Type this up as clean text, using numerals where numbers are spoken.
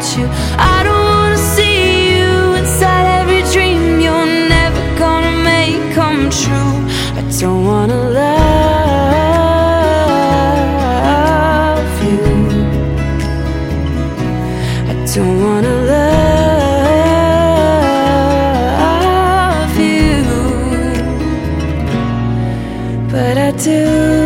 you. I don't wanna see you inside every dream you're never gonna make come true. I don't wanna love you. I don't wanna love you, but I do.